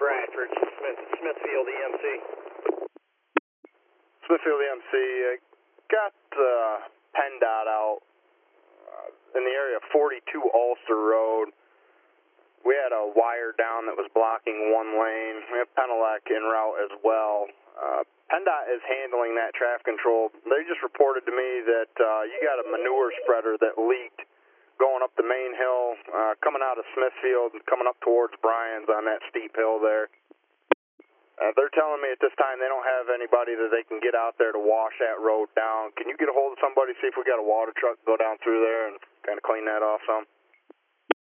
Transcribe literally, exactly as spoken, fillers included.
Bradford, Smith, Smithfield E M C. Smithfield E M C, uh, got uh, PennDOT out uh, in the area of forty-two Ulster Road. We had a wire down that was blocking one lane. We have Penelec en route as well. Uh, PennDOT is handling that traffic control. They just reported to me that uh, you got a manure spreader that leaked going up the main hill, uh, coming out of Smithfield and coming up towards Bryan's on that steep hill there. Uh, they're telling me at this time they don't have anybody that they can get out there to wash that road down. Can you get a hold of somebody, see if we got a water truck go down through there and kind of clean that off some?